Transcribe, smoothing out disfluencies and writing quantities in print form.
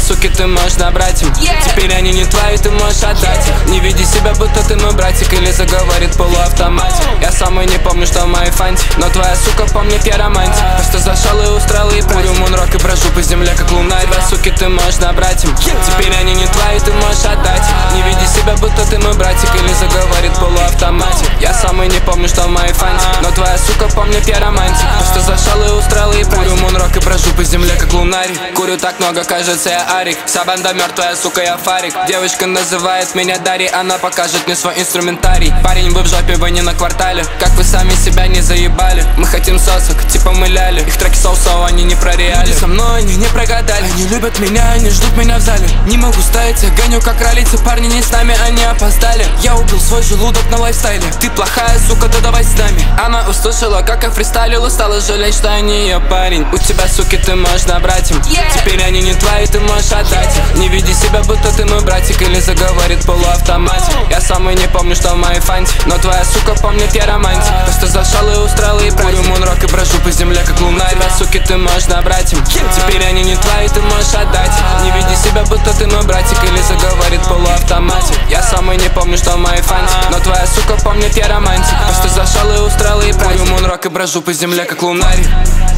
суки ты можешь набрать им. Теперь они не твои, ты можешь отдать их. Не веди себя, будто ты мой братик, или заговорит полуавтоматик. Я сам и не помню, что в моей фанте, но твоя сука помнит, я романтик. Просто зашел и устроил ей курю мунрок и брожу по земле, как лунарь. Твои суки ты можешь набрать им. Теперь они не твои, ты можешь отдать их. Не веди себя, будто ты мой братик, или заговорит полуавтоматик. Я сам и не помню, что в моей фанте, но твоя сука помнит, я романтик. Просто зашел и устроил ей курю мунрок и брожу по земле, как лунарь. Курю так много, кажется, я Арик. Вся банда мертвая, сука, я Фарик. Девочка называет меня Дарьей, она покажет мне свой инструментарий. Парень, вы в жопе, вы не на квартале. Как вы сами себя не заебали. Мы хотим сосок, типа мы ляли. Их треки соусов, они не про реали. Люди со мной, они не прогадали. Они любят меня, они ждут меня в зале. Не могу стоять, я гоню как ролицы. Парни не с нами, они опоздали. Я убил свой желудок на лайфстайле. Ты плохая, сука, да давай с нами. Она услышала, как я фристайлил, и стала жалеть, что я не ее парень. У тебя, суки, ты можешь набрать им. Теперь они не твои, ты можешь отдать их. Не веди себя, будто ты мой братик, или заговорит полуавтоматик. Я сам и не помню, что в моей фанте, но твоя сука помнит, я романтик. Просто зашел и устроил ей курю мунрок и брожу по земле, как лунарь. Тебя, суки, ты можешь набрать им. Теперь они не твои, ты можешь отдать их. Не веди себя, будто ты мой братик, или заговорит полуавтоматик. Я сам и не помню, что в моей фанте, но твоя сука помнит, я романтик. Просто зашел и устроил ей курю мунрок и брожу по земле, как лунарь.